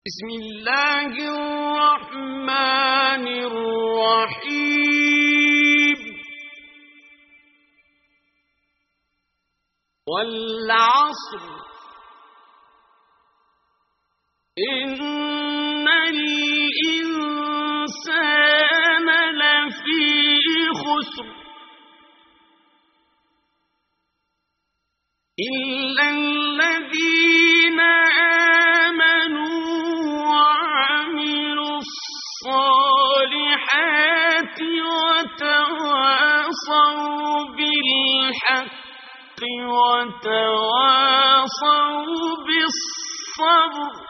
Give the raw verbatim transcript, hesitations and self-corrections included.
بسم الله الرحمن الرحيم والعصر إن الإنسان لفي خسر إلا الذين آمنوا وعملوا الصالحات وتواصوا بالحق وتواصوا بالصبر